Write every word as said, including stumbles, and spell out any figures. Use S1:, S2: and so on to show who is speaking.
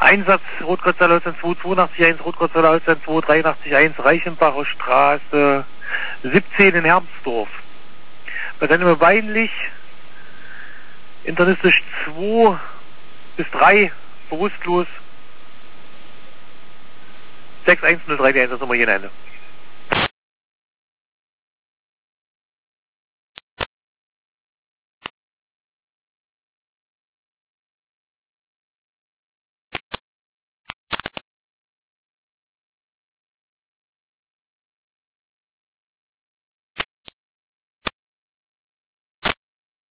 S1: Einsatz Rotkreuz-Saarlautzen zwei zweiundachtzig eins, Rotkreuz-Saarlautzen zwei dreiundachtzig eins, Reichenbacher Straße siebzehn in Hermsdorf. Bei deinem Weinlich, internistisch zwei bis drei, bewusstlos, sechs eins null drei, die eins, das ist immer jene Ende.